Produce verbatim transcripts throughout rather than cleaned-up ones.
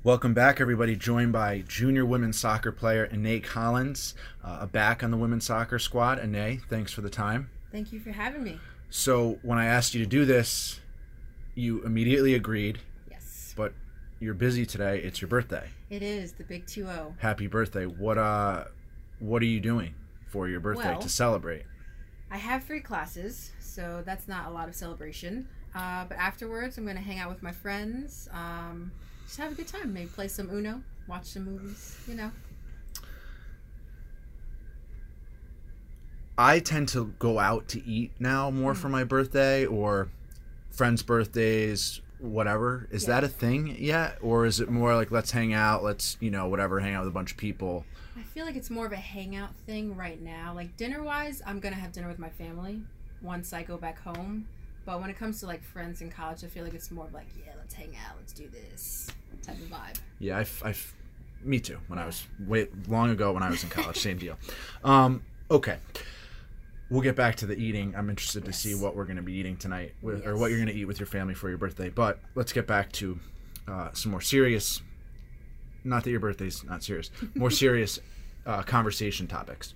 Welcome back, everybody. Joined by junior women's soccer player Anae Collins, uh, back on the women's soccer squad. Anae, thanks for the time. Thank you for having me. So when I asked you to do this, you immediately agreed. Yes. But you're busy today. It's your birthday. It is the big two oh. Happy birthday. What uh, what are you doing for your birthday well, to celebrate? I have three classes, so that's not a lot of celebration. Uh, but afterwards, I'm going to hang out with my friends. Um, just have a good time. Maybe play some Uno, watch some movies, you know. I tend to go out to eat now more mm. for my birthday or friends' birthdays, whatever. Is yeah. that a thing yet? Or is it more like, let's hang out, let's, you know, whatever, hang out with a bunch of people? I feel like it's more of a hangout thing right now. Like dinner-wise, I'm going to have dinner with my family once I go back home. But when it comes to like friends in college, I feel like it's more of like, yeah, let's hang out, let's do this type of vibe. Yeah, I, I, me too. When I was way long ago when I was in college, same deal. Um, okay, we'll get back to the eating. I'm interested yes. to see what we're going to be eating tonight, with, yes. or what you're going to eat with your family for your birthday. But let's get back to uh, some more serious. Not that your birthday's not serious. More serious uh, conversation topics.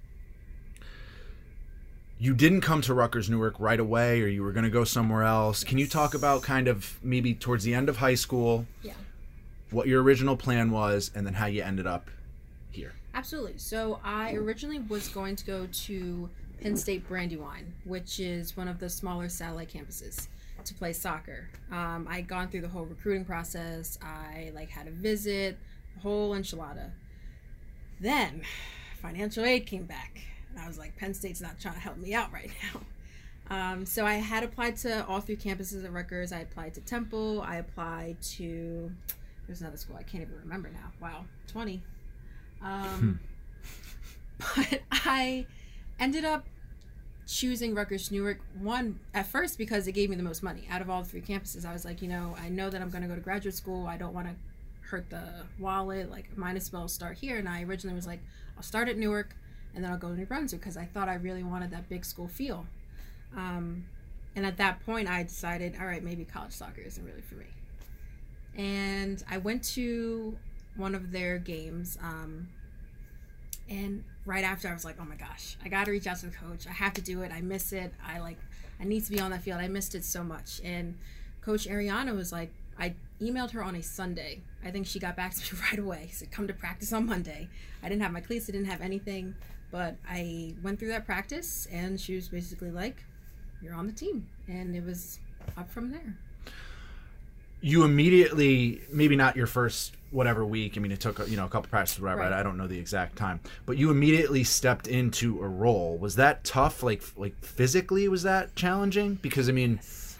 You didn't come to Rutgers Newark right away, or you were going to go somewhere else. Can you talk about kind of maybe towards the end of high school, yeah. what your original plan was, and then how you ended up here? Absolutely. So I originally was going to go to Penn State Brandywine, which is one of the smaller satellite campuses, to play soccer. Um, I'd gone through the whole recruiting process. I like had a visit, the whole enchilada. Then financial aid came back. I was like, Penn State's not trying to help me out right now. Um, so I had applied to all three campuses at Rutgers. I applied to Temple. I applied to, there's another school I can't even remember now. Wow, twenty. Um, but I ended up choosing Rutgers Newark, one, at first because it gave me the most money. Out of all the three campuses, I was like, you know, I know that I'm going to go to graduate school. I don't want to hurt the wallet. Like, might as well start here. And I originally was like, I'll start at Newark, and then I'll go to New Brunswick because I thought I really wanted that big school feel. Um, and at that point, I decided, all right, maybe college soccer isn't really for me. And I went to one of their games, um, and right after I was like, oh my gosh, I got to reach out to the coach. I have to do it. I miss it. I like, I need to be on that field. I missed it so much. And Coach Ariana was like, I emailed her on a Sunday. I think she got back to me right away. She said, come to practice on Monday. I didn't have my cleats. I didn't have anything. But I went through that practice, and she was basically like, you're on the team. And it was up from there. You immediately, maybe not your first whatever week, I mean, it took, you know, a couple practices, whatever, right. I don't know the exact time, but you immediately stepped into a role. Was that tough? Like, like physically, was that challenging? Because, I mean, yes.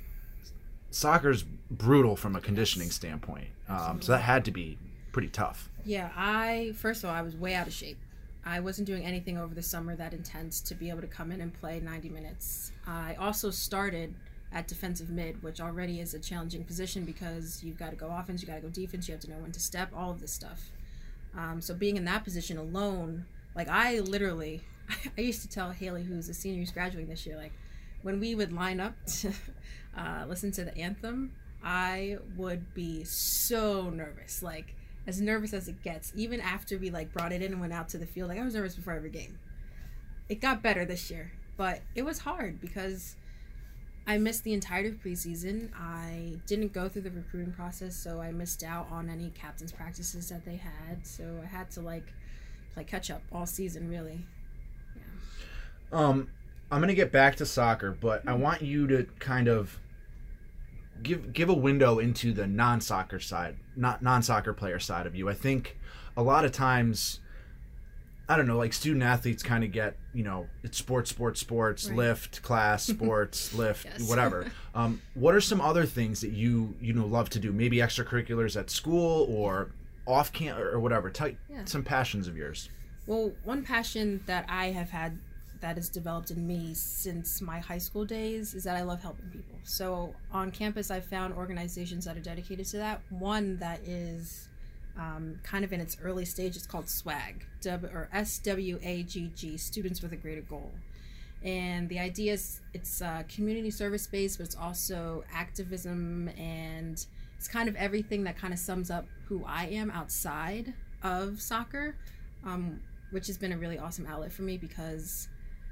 soccer's brutal from a conditioning yes. standpoint. Um, so that had to be pretty tough. Yeah, I, first of all, I was way out of shape. I wasn't doing anything over the summer that intense to be able to come in and play ninety minutes. I also started at defensive mid, which already is a challenging position because you've got to go offense, you got to go defense, you have to know when to step, all of this stuff. Um, so being in that position alone, like I literally, I used to tell Haley, who's a senior who's graduating this year, like when we would line up to uh, listen to the anthem, I would be so nervous, like as nervous as it gets. Even after we like brought it in and went out to the field, like I was nervous before every game. It got better this year, but it was hard because I missed the entirety of preseason. I didn't go through the recruiting process, so I missed out on any captain's practices that they had. So I had to like play catch up all season, really. Yeah. Um, I'm gonna get back to soccer, but I want you to kind of give give a window into the non-soccer side, not non-soccer player side of you. I think a lot of times, I don't know, like student athletes kind of get, you know, it's sports, sports, sports, right. lift, class, sports, lift, yes. whatever. Um, what are some other things that you, you know, love to do? Maybe extracurriculars at school or off camp or whatever. Tell yeah. some passions of yours. Well, one passion that I have had that has developed in me since my high school days is that I love helping people. So on campus, I found organizations that are dedicated to that. One that is um, kind of in its early stage, it's called SWAG, w, or S W A G G, Students with a Greater Goal. And the idea is it's uh, community service based, but it's also activism and it's kind of everything that kind of sums up who I am outside of soccer, um, which has been a really awesome outlet for me, because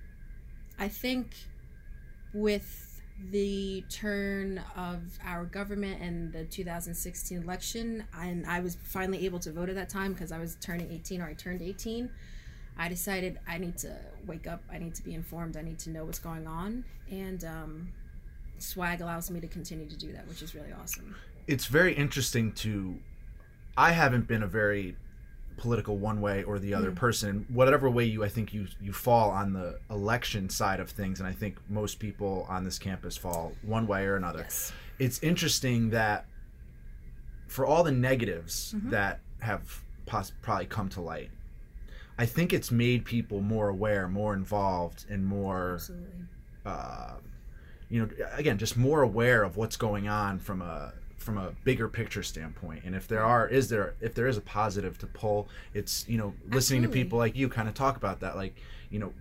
I think with the turn of our government and the two thousand sixteen election, and I was finally able to vote at that time because I was turning eighteen, or I turned eighteen, I decided I need to wake up, I need to be informed, I need to know what's going on, and um, Swag allows me to continue to do that, which is really awesome. It's very interesting to, I haven't been a very political one way or the other mm. person, whatever way you I think you you fall on the election side of things, and I think most people on this campus fall one way or another. Yes. It's interesting that for all the negatives mm-hmm. that have pos- probably come to light, I think it's made people more aware, more involved, and more Absolutely. uh, you know, again, just more aware of what's going on from a from a bigger picture standpoint. And if there are is there if there is a positive to pull, it's, you know, listening Absolutely. to people like you kind of talk about that, like, you know,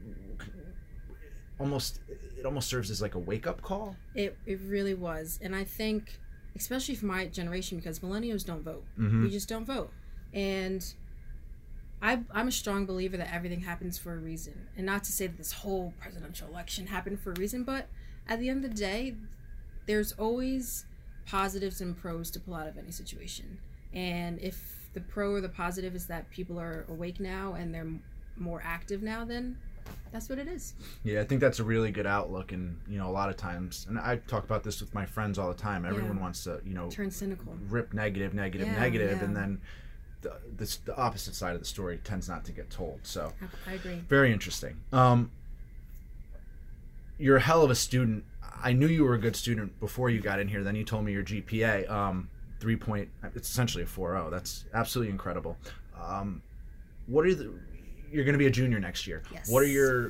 almost it almost serves as like a wake-up call. It it really was. And I think especially for my generation, because millennials don't vote. Mm-hmm. We just don't vote. And I, I'm a strong believer that everything happens for a reason. And not to say that this whole presidential election happened for a reason, but at the end of the day, there's always positives and pros to pull out of any situation. And if the pro or the positive is that people are awake now and they're more active now, then that's what it is. Yeah, I think that's a really good outlook. And, you know, a lot of times, and I talk about this with my friends all the time, everyone yeah. wants to, you know, turn cynical, rip negative, negative, yeah, negative, yeah. and then the, this, the opposite side of the story tends not to get told. So I, I agree. Very interesting. Um, you're a hell of a student. I knew you were a good student before you got in here. Then you told me your G P A, um, three point, it's essentially a four point oh. That's absolutely incredible. Um, what are the, you're going to be a junior next year. Yes. What are your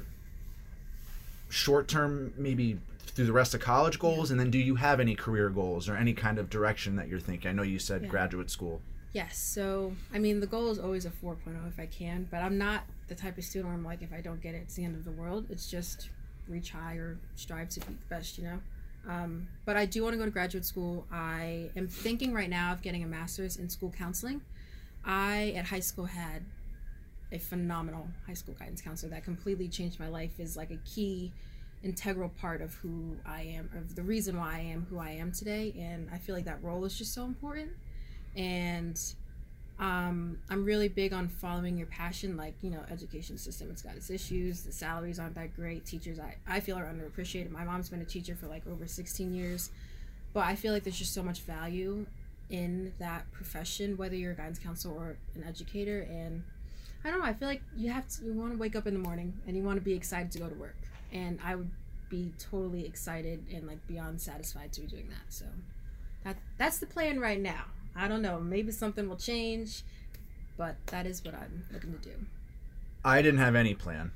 short-term, maybe through the rest of college goals? Yeah. And then do you have any career goals or any kind of direction that you're thinking? I know you said yeah. graduate school. Yes. So, I mean, the goal is always a four point oh if I can, but I'm not the type of student where I'm like, if I don't get it, it's the end of the world. It's just reach high or strive to be the best, you know? Um, but I do want to go to graduate school. I am thinking right now of getting a master's in school counseling. I, at high school, had a phenomenal high school guidance counselor that completely changed my life, is like a key, integral part of who I am, of the reason why I am who I am today. And I feel like that role is just so important. And Um, I'm really big on following your passion. Like, you know, education system, it's got its issues. The salaries aren't that great. Teachers, I, I feel, are underappreciated. My mom's been a teacher for like over sixteen years. But I feel like there's just so much value in that profession, whether you're a guidance counselor or an educator. And I don't know, I feel like you have to, you want to wake up in the morning and you want to be excited to go to work. And I would be totally excited and like beyond satisfied to be doing that. So that that's the plan right now. I don't know, maybe something will change, but that is what I'm looking to do. I didn't have any plan.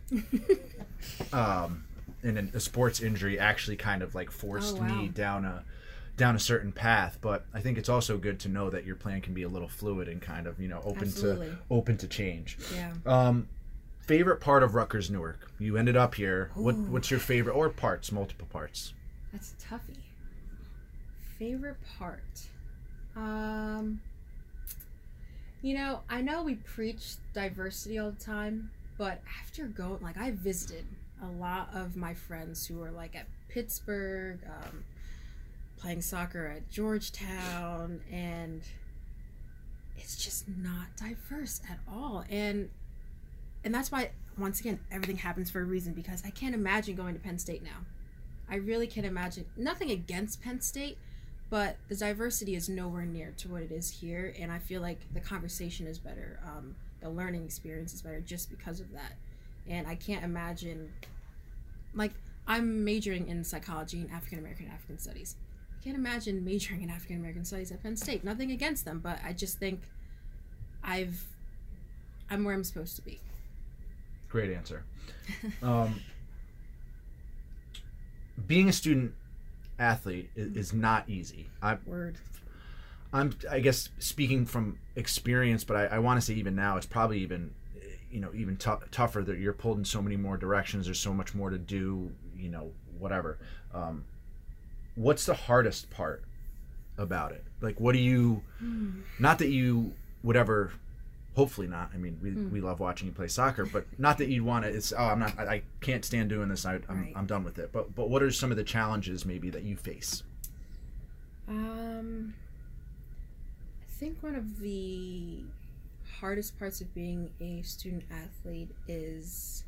um, and a sports injury actually kind of like forced oh, wow. me down a down a certain path. But I think it's also good to know that your plan can be a little fluid and kind of, you know, open Absolutely. to open to change. Yeah. Um, favorite part of Rutgers Newark? You ended up here. Ooh. What what's your favorite, or parts, multiple parts? That's a toughie. Favorite part. Um, you know, I know we preach diversity all the time, but after going, like, I visited a lot of my friends who were like at Pittsburgh, um, playing soccer at Georgetown, and it's just not diverse at all. And and that's why, once again, everything happens for a reason, because I can't imagine going to Penn State now. I really can't imagine. Nothing against Penn State, but the diversity is nowhere near to what it is here, and I feel like the conversation is better, um, the learning experience is better just because of that. And I can't imagine, like, I'm majoring in psychology and African American and African studies. I can't imagine majoring in African American studies at Penn State. Nothing against them, but I just think I've, I'm where I'm supposed to be. Great answer. um, being a student athlete is, is not easy. I, Word. I'm, I guess, speaking from experience, but I, I want to say even now it's probably even, you know, even t- tougher that you're pulled in so many more directions. There's so much more to do, you know, whatever. Um, what's the hardest part about it? Like, what do you? Mm. Not that you would ever. Hopefully not. I mean, we, Mm. we love watching you play soccer, but not that you'd want to. It's oh, I'm not. I, I can't stand doing this. I, I'm Right. I'm done with it. But but what are some of the challenges maybe that you face? Um, I think one of the hardest parts of being a student athlete is,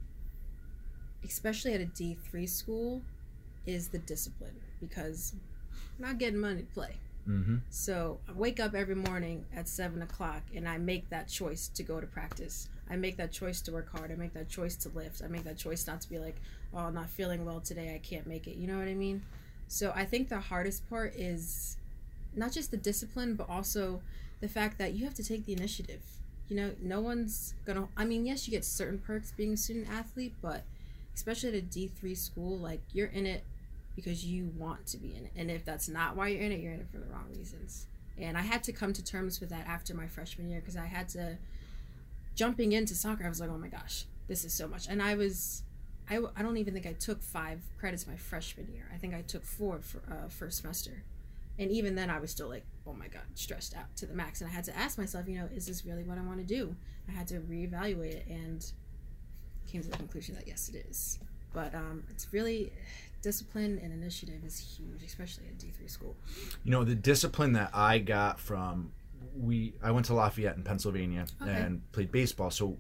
especially at a D three school, is the discipline, because I'm not getting money to play. Mm-hmm. So I wake up every morning at seven o'clock and I make that choice to go to practice. I make that choice to work hard. I make that choice to lift. I make that choice not to be like, oh, I'm not feeling well today, I can't make it. You know what I mean? So I think the hardest part is not just the discipline, but also the fact that you have to take the initiative. You know, no one's gonna, I mean, yes, you get certain perks being a student athlete, but especially at a D three school, like, you're in it because you want to be in it. And if that's not why you're in it, you're in it for the wrong reasons. And I had to come to terms with that after my freshman year, because I had to, jumping into soccer, I was like, oh my gosh, this is so much. And I was, I, I don't even think I took five credits my freshman year. I think I took four for uh, first semester. And even then I was still like, oh my God, stressed out to the max. And I had to ask myself, you know, is this really what I want to do? I had to reevaluate it and came to the conclusion that yes, it is. But um, it's really, discipline and initiative is huge, especially at D three school. You know, the discipline that I got from we I went to Lafayette in Pennsylvania Okay. and played baseball. So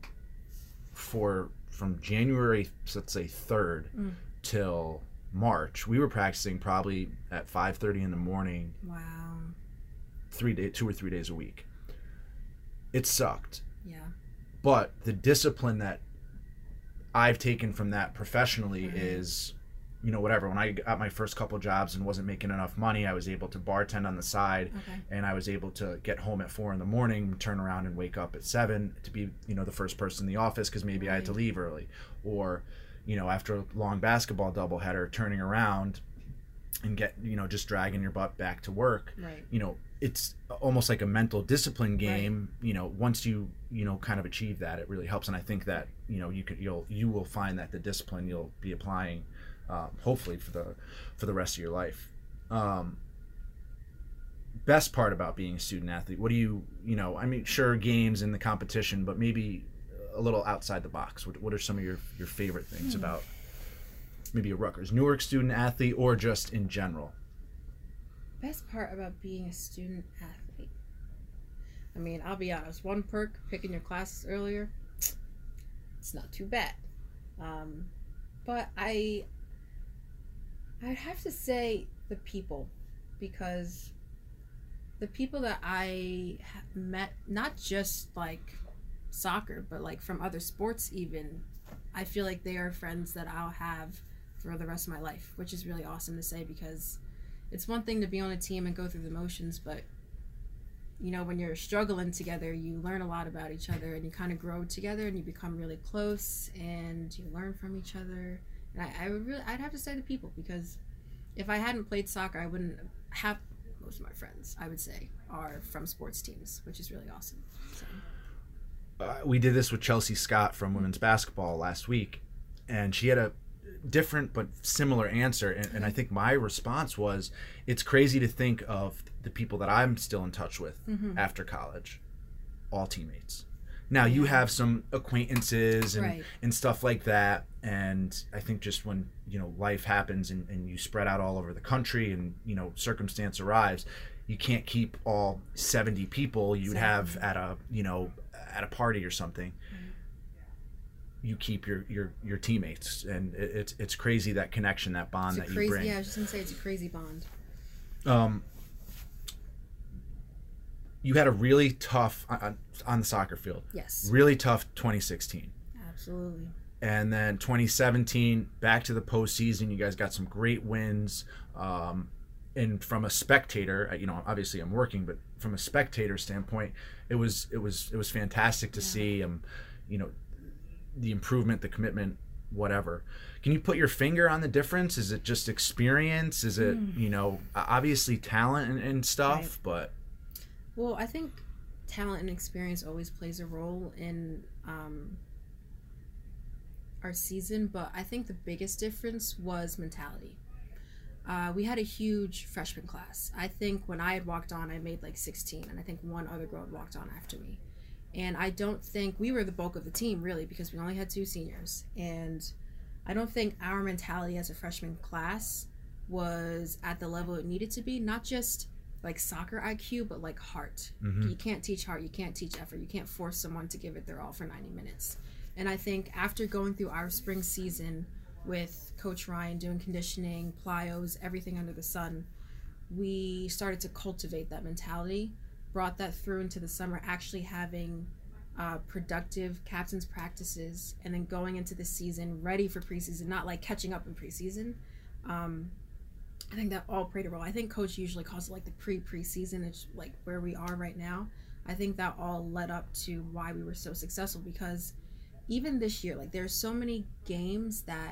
for from January, let's say third, Mm. till March, we were practicing probably at five thirty in the morning, Wow. three day, two or three days a week. It sucked, Yeah. but the discipline that I've taken from that professionally Right. is, you know, whatever. When I got my first couple jobs and wasn't making enough money, I was able to bartend on the side, Okay. and I was able to get home at four in the morning, turn around and wake up at seven to be, you know, the first person in the office because maybe I had to Right. leave early, or, you know, after a long basketball doubleheader, turning around and get, you know, just dragging your butt back to work. Right. You know, it's almost like a mental discipline game. Right. You know, once you, you know, kind of achieve that, it really helps. And I think that, you know, you could, you'll, you will find that the discipline you'll be applying, um, hopefully for the, for the rest of your life. Um, best part about being a student athlete, what do you, you know, I mean, sure, games and the competition, but maybe a little outside the box. What, what are some of your, your favorite things Hmm. about maybe a Rutgers Newark student athlete, or just in general? Best part about being a student athlete. I mean, I'll be honest. One perk, picking your classes earlier, it's not too bad. Um, but I, I'd have to say the people, because the people that I have met, not just like soccer, but like from other sports even, I feel like they are friends that I'll have for the rest of my life, which is really awesome to say, because it's one thing to be on a team and go through the motions, but you know, when you're struggling together, you learn a lot about each other, and you kind of grow together, and you become really close, and you learn from each other. And I, I would really, I'd have to say the people, because if I hadn't played soccer, I wouldn't have most of my friends, I would say, are from sports teams, which is really awesome. So. Uh, we did this with Chelsea Scott from women's basketball last week, and she had a different but similar answer, and, and I think my response was, it's crazy to think of the people that I'm still in touch with Mm-hmm. after college, all teammates. Now you have some acquaintances and, Right. and stuff like that, and I think just when, you know, life happens and, and you spread out all over the country and, you know, circumstance arrives, you can't keep all seventy people you'd have Exactly. at a, you know, at a party or something. You keep your, your, your teammates, and it, it's it's crazy, that connection, that bond It's a that crazy, you bring. yeah, I was just gonna say it's a crazy bond. Um, you had a really tough on, on the soccer field. Yes, Really tough twenty sixteen, absolutely. and then twenty seventeen back to the postseason. You guys got some great wins. Um, and from a spectator, you know, obviously I'm working, but from a spectator standpoint, it was it was it was fantastic to Yeah. see. Um, you know, the improvement, the commitment, whatever. Can you put your finger on the difference? Is it just experience? Is it, Mm. you know, obviously talent and, and stuff, Right. but Well, I think talent and experience always plays a role in um, our season, but I think the biggest difference was mentality. Uh, we had a huge freshman class. I think when I had walked on, I made like sixteen, and I think one other girl had walked on after me. And I don't think we were the bulk of the team, really, because we only had two seniors. And I don't think our mentality as a freshman class was at the level it needed to be, not just like soccer I Q, but like heart. Mm-hmm. You can't teach heart, you can't teach effort, you can't force someone to give it their all for ninety minutes. And I think after going through our spring season with Coach Ryan doing conditioning, plyos, everything under the sun, we started to cultivate that mentality, brought that through into the summer, actually having uh, productive captain's practices, and then going into the season ready for preseason, not like catching up in preseason. Um, I think that all played a role. I think Coach usually calls it like the pre-preseason, it's like where we are right now. I think that all led up to why we were so successful, because even this year, like there's so many games that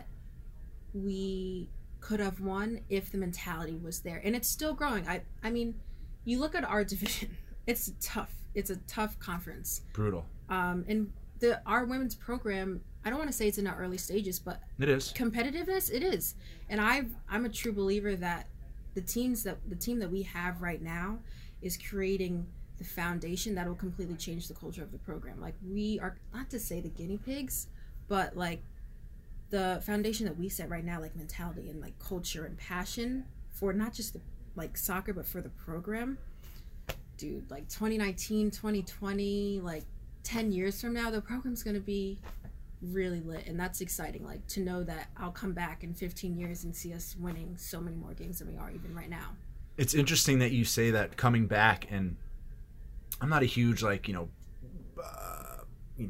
we could have won if the mentality was there, and it's still growing. I I mean, you look at our division, it's tough. It's a tough conference. Brutal. Um, and the our women's program, I don't want to say it's in our early stages, but it is competitiveness. It is, and I I'm a true believer that the teams that the team that we have right now is creating the foundation that will completely change the culture of the program. Like, we are, not to say the guinea pigs, but like the foundation that we set right now, like mentality and like culture and passion for not just the like soccer, but for the program. Dude, like twenty nineteen, twenty twenty, like ten years from now, the program's going to be really lit. And that's exciting. Like, to know that I'll come back in fifteen years and see us winning so many more games than we are even right now. It's interesting that you say that, coming back, and I'm not a huge, like, you know, uh, you know,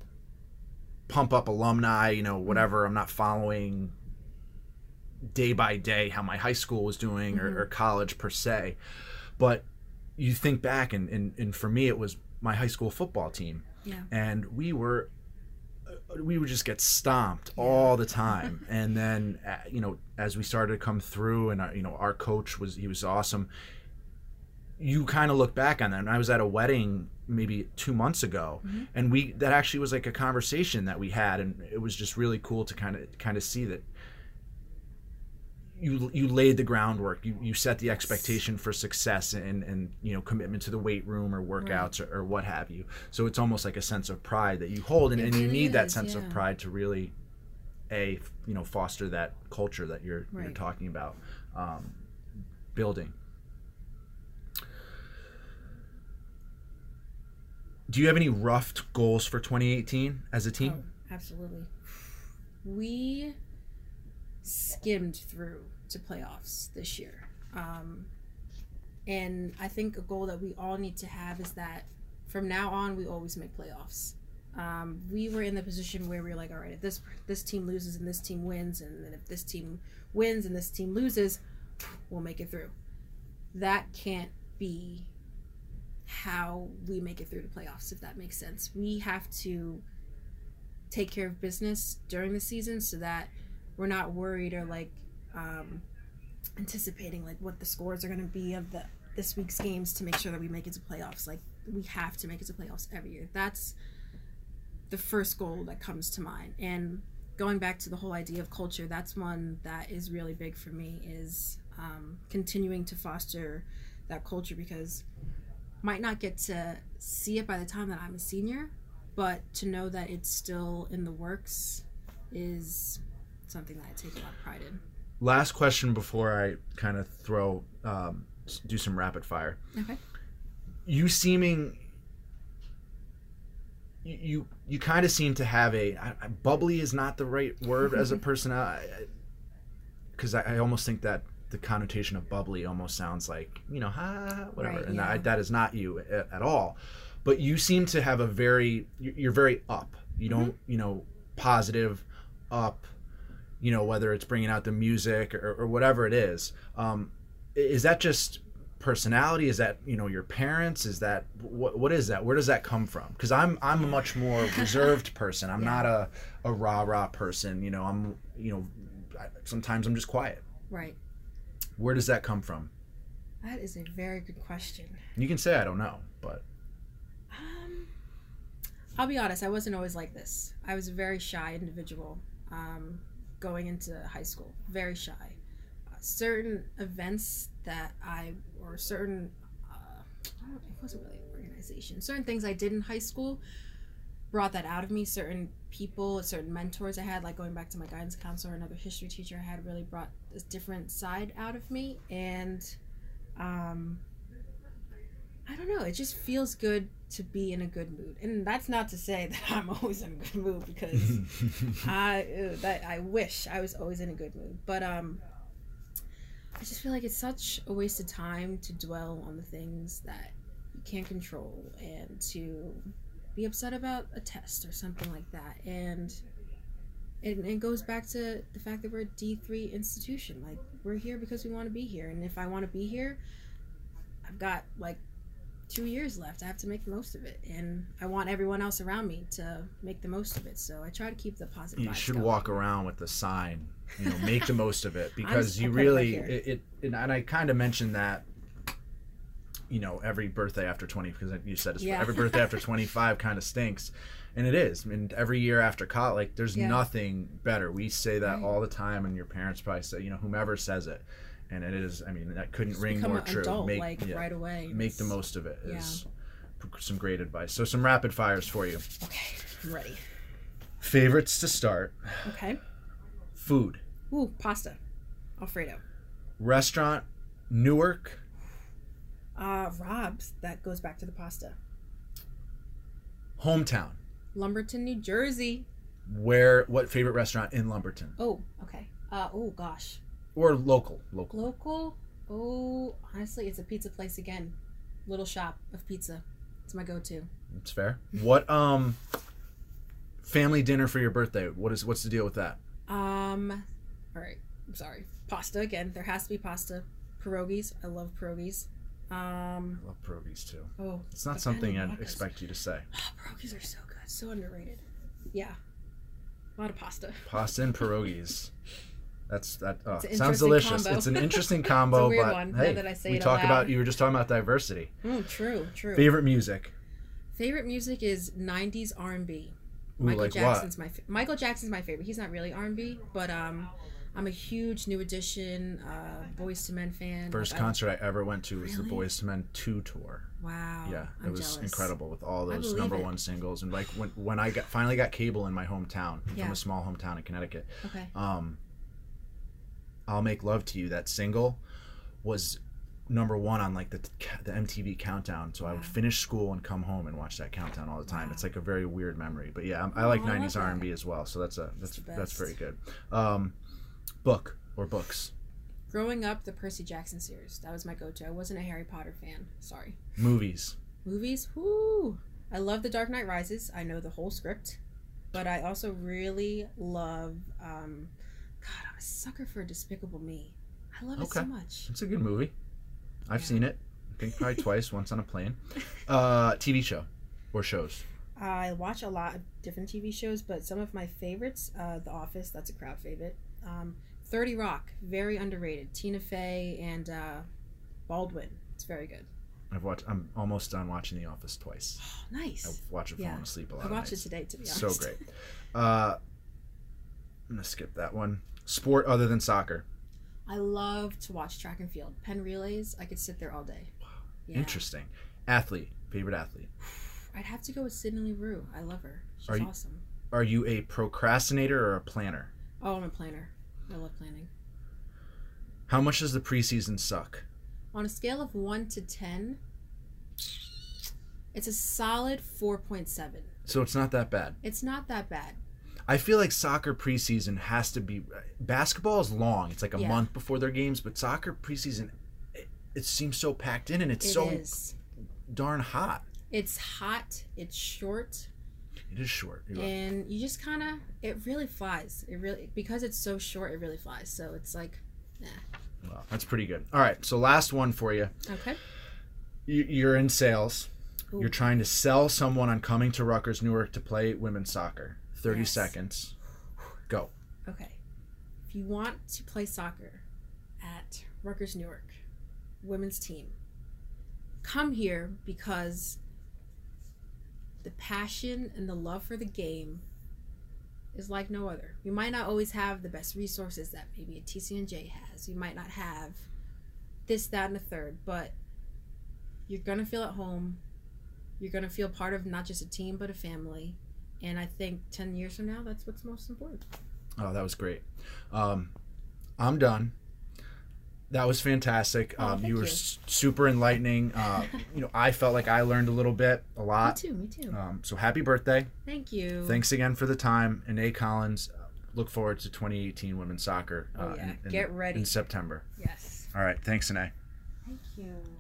pump up alumni, you know, whatever. I'm not following day by day how my high school was doing, mm-hmm. or, or college per se. But you think back, and, and, and for me, it was my high school football team. Yeah. And we were, we would just get stomped yeah. all the time. And then, uh, you know, as we started to come through, and, our, you know, our coach was, he was awesome. You kind of look back on that. And I was at a wedding maybe two months ago, mm-hmm. and we, that actually was like a conversation that we had. And it was just really cool to kind of, kind of see that you, you laid the groundwork. You, you set the expectation for success, and, and, you know, commitment to the weight room or workouts, right. or, or what have you. So it's almost like a sense of pride that you hold, and, and you need is, that sense yeah. of pride to really, a, you know, foster that culture that you're, right. you're talking about, um, building. Do you have any rough goals for twenty eighteen as a team? Oh, absolutely. We skimmed through to playoffs this year. Um, and I think a goal that we all need to have is that from now on, we always make playoffs. Um, we were in the position where we were like, all right, if this, this team loses and this team wins, and then if this team wins and this team loses, we'll make it through. That can't be how we make it through the playoffs, if that makes sense. We have to take care of business during the season so that we're not worried or like um, anticipating like what the scores are going to be of the this week's games to make sure that we make it to playoffs. Like, we have to make it to playoffs every year. That's the first goal that comes to mind. And going back to the whole idea of culture, that's one that is really big for me, is um, continuing to foster that culture, because might not get to see it by the time that I'm a senior, but to know that it's still in the works is something that I take a lot of pride in. Last question before I kind of throw, um, do some rapid fire. Okay. You seeming, you you, you kind of seem to have a, I, I, bubbly is not the right word as a person, because I, I, I almost think that the connotation of bubbly almost sounds like, you know, ha, whatever. Right, and yeah. that, that is not you at, at all. But you seem to have a very, you're very up. You don't, mm-hmm. you know, positive, up, you know, whether it's bringing out the music or, or whatever it is. Um, is that just personality? Is that, you know, your parents? Is that, what what is that? Where does that come from? Because I'm I'm a much more reserved person. I'm yeah. not a, a rah-rah person. You know, I'm, you know, I, sometimes I'm just quiet. Right. Where does that come from? That is a very good question. You can say I don't know, but um, I'll be honest. I wasn't always like this. I was a very shy individual um, going into high school. Very shy. Uh, certain events that I, or certain, uh, I don't, it wasn't really an organization, certain things I did in high school brought that out of me. Certain people, certain mentors I had, like going back to my guidance counselor, another history teacher I had, really brought this different side out of me. And um, I don't know, it just feels good to be in a good mood. And that's not to say that I'm always in a good mood, because I ew, that I wish I was always in a good mood. But um, I just feel like it's such a waste of time to dwell on the things that you can't control, and to be upset about a test or something like that. And it, it goes back to the fact that we're a D three institution. Like, we're here because we want to be here, and if I want to be here, I've got like two years left. I have to make the most of it, and I want everyone else around me to make the most of it. So I try to keep the positive. You vibes should going. walk around with the sign, you know, make the most of it, because just- you I put it right really here. it, it and and I kind of mentioned that, you know, every birthday after twenty, because you said it's Yeah. every birthday after twenty-five kind of stinks, and it is. And every year after college, like, there's Yeah. nothing better. We say that Right. all the time, and your parents probably say, you know, whomever says it, and it is. I mean, that couldn't Just ring become more an true. adult, make like yeah, right away. make the It's- most of it yeah. is some great advice. So some rapid fires for you. Okay, I'm ready. Favorites to start. Okay. Food. Ooh, pasta, Alfredo. Restaurant. Newark. Uh, Rob's. That goes back to the pasta. Hometown. Lumberton, New Jersey. Where? What favorite restaurant in Lumberton? Oh, okay. Uh, oh gosh. Or local? Local. Local. Oh, honestly, it's a pizza place again. Little Shop of Pizza. It's my go-to. It's fair. What um? Family dinner for your birthday. What is? What's the deal with that? Um, all right. I'm sorry. Pasta again. There has to be pasta. Pierogies. I love pierogies. Um. I love pierogies too. Oh, It's not but something then I'd Wacos. expect you to say. Oh, pierogies are so good. So underrated. Yeah. A lot of pasta. Pasta and pierogies. That's that. Oh, It's an sounds interesting delicious. combo. It's an interesting combo, It's a weird but one, now hey, that I say we it talk aloud. about. You were just talking about diversity. Mm, true. True. Favorite music. Favorite music is nineties R and B. Ooh, Michael like Jackson's my fa- Michael Jackson's my favorite. He's not really R and B, but um, I'm a huge New Edition, uh, Boyz two Men fan. First Like, I- concert I ever went to was the Really? Boyz two Men two tour. Wow. Yeah, I'm it was jealous. incredible with all I those believe number it. one singles. And like when when I got finally got cable in my hometown, I'm from Yeah. a small hometown in Connecticut. Okay. Um, I'll Make Love to You, that single was number one on like the the M T V countdown. So I would Wow. finish school and come home and watch that countdown all the time. Wow. It's like a very weird memory. But yeah, I'm- I Oh, like I love nineties that. R and B as well. So that's a that's the that's best. very good. Um, book or books, Growing up, the Percy Jackson series. That was my go-to. I wasn't a Harry Potter fan. Sorry. movies. Movies. Whoo! I love The Dark Knight Rises. I know the whole script, but I also really love. Um, God, I'm a sucker for Despicable Me. I love it so Okay. much. It's a good movie. I've Yeah. seen it. I think probably twice. Once on a plane. Uh, T V show or shows. I watch a lot of different T V shows, but some of my favorites, uh, The Office, that's a crowd favorite. Um, thirty Rock, very underrated. Tina Fey and uh, Baldwin. It's very good. I've watched. I'm almost done watching The Office twice. Oh, nice. I've watched it Yeah. falling asleep a lot. I of watched it nights. today, to be So honest. great. Uh, I'm gonna skip that one. Sport other than soccer. I love to watch track and field. Penn relays, I could sit there all day. Yeah. Interesting. Athlete. Favorite athlete. I'd have to go with Sydney Leroux. I love her. She's Are you- awesome. Are you a procrastinator or a planner? Oh, I'm a planner. I love planning. How much does the preseason suck? On a scale of one to ten, it's a solid four point seven. So it's not that bad. It's not that bad. I feel like soccer preseason has to be. Basketball is long. It's like a Yeah. month before their games, but soccer preseason, it, it seems so packed in and it's It so is. darn hot. It's hot. It's short. It is short. You're right. And you just kind of, it really flies. It really, because it's so short, it really flies. So it's like, nah. Well, that's pretty good. All right, so last one for you. Okay. You- You're in sales. Ooh. You're trying to sell someone on coming to Rutgers Newark to play women's soccer. thirty Yes. seconds. Go. Okay. If you want to play soccer at Rutgers Newark, women's team, come here because the passion and the love for the game is like no other. You might not always have the best resources that maybe a T C N J has. You might not have this, that, and a third, but you're going to feel at home. You're going to feel part of not just a team, but a family. And I think ten years from now, that's what's most important. Oh, that was great. Um, I'm done. That was fantastic. Oh, um, thank you were you. s- super enlightening. Uh, you know, I felt like I learned a little bit, a Me lot. too, me too. Um, so happy birthday. Thank you. Thanks again for the time. And A. Collins, uh, look forward to twenty eighteen women's soccer uh, Oh, yeah. in, in, Get ready. in September. Yes. All right. Thanks, Anae. Thank you.